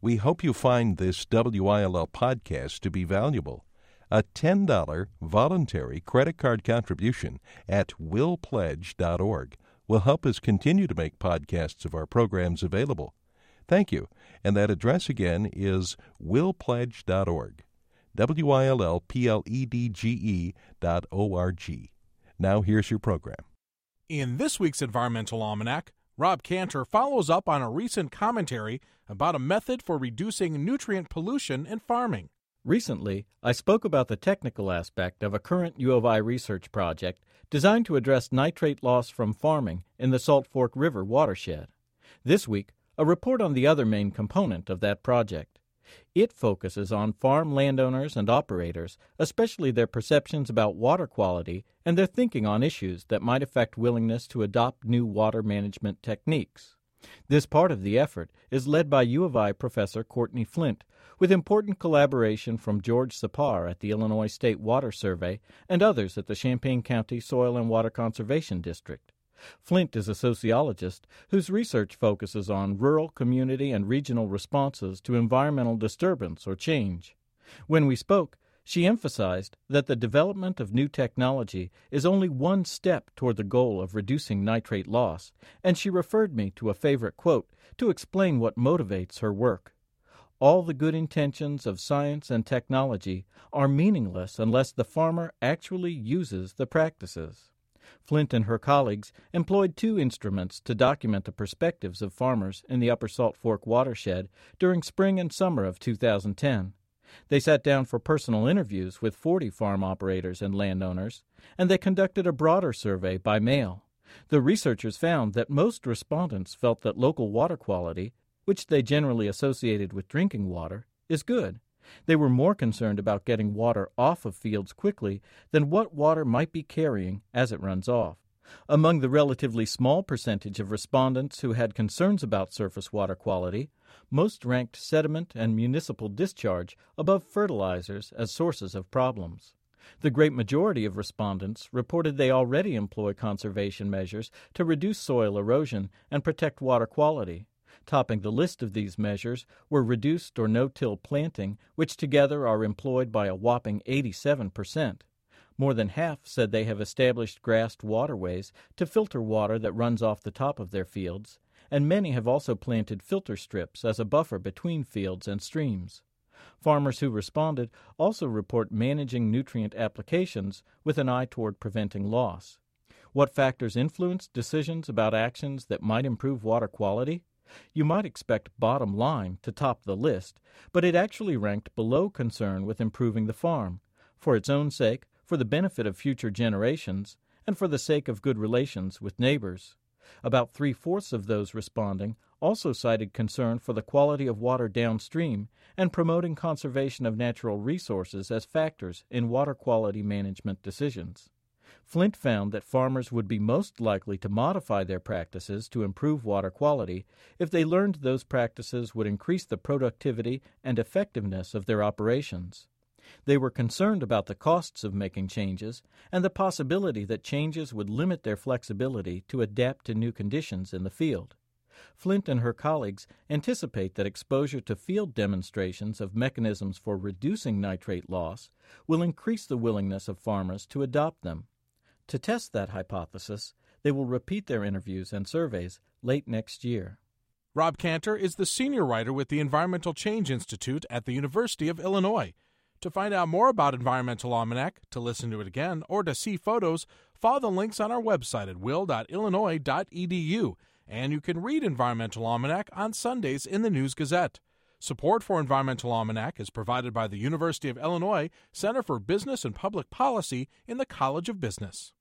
We hope you find this WILL podcast to be valuable. A $10 voluntary credit card contribution at willpledge.org will help us continue to make podcasts of our programs available. Thank you. And that address again is willpledge.org. WILLPLEDGE.org. Now here's your program. In this week's Environmental Almanac, Rob Cantor follows up on a recent commentary about a method for reducing nutrient pollution in farming. Recently, I spoke about the technical aspect of a current U of I research project designed to address nitrate loss from farming in the Salt Fork River watershed. This week, a report on the other main component of that project. It focuses on farm landowners and operators, especially their perceptions about water quality and their thinking on issues that might affect willingness to adopt new water management techniques. This part of the effort is led by U of I professor Courtney Flint, with important collaboration from George Sapar at the Illinois State Water Survey and others at the Champaign County Soil and Water Conservation District. Flint is a sociologist whose research focuses on rural, community, and regional responses to environmental disturbance or change. When we spoke, she emphasized that the development of new technology is only one step toward the goal of reducing nitrate loss, and she referred me to a favorite quote to explain what motivates her work. All the good intentions of science and technology are meaningless unless the farmer actually uses the practices. Flint and her colleagues employed two instruments to document the perspectives of farmers in the Upper Salt Fork watershed during spring and summer of 2010. They sat down for personal interviews with 40 farm operators and landowners, and they conducted a broader survey by mail. The researchers found that most respondents felt that local water quality, which they generally associated with drinking water, is good. They were more concerned about getting water off of fields quickly than what water might be carrying as it runs off. Among the relatively small percentage of respondents who had concerns about surface water quality, most ranked sediment and municipal discharge above fertilizers as sources of problems. The great majority of respondents reported they already employ conservation measures to reduce soil erosion and protect water quality. Topping the list of these measures were reduced or no-till planting, which together are employed by a whopping 87%. More than half said they have established grassed waterways to filter water that runs off the top of their fields, and many have also planted filter strips as a buffer between fields and streams. Farmers who responded also report managing nutrient applications with an eye toward preventing loss. What factors influence decisions about actions that might improve water quality? You might expect bottom line to top the list, but it actually ranked below concern with improving the farm, for its own sake, for the benefit of future generations, and for the sake of good relations with neighbors. About 3/4 of those responding also cited concern for the quality of water downstream and promoting conservation of natural resources as factors in water quality management decisions. Flint found that farmers would be most likely to modify their practices to improve water quality if they learned those practices would increase the productivity and effectiveness of their operations. They were concerned about the costs of making changes and the possibility that changes would limit their flexibility to adapt to new conditions in the field. Flint and her colleagues anticipate that exposure to field demonstrations of mechanisms for reducing nitrate loss will increase the willingness of farmers to adopt them. To test that hypothesis, they will repeat their interviews and surveys late next year. Rob Cantor is the senior writer with the Environmental Change Institute at the University of Illinois. To find out more about Environmental Almanac, to listen to it again, or to see photos, follow the links on our website at will.illinois.edu, and you can read Environmental Almanac on Sundays in the News Gazette. Support for Environmental Almanac is provided by the University of Illinois Center for Business and Public Policy in the College of Business.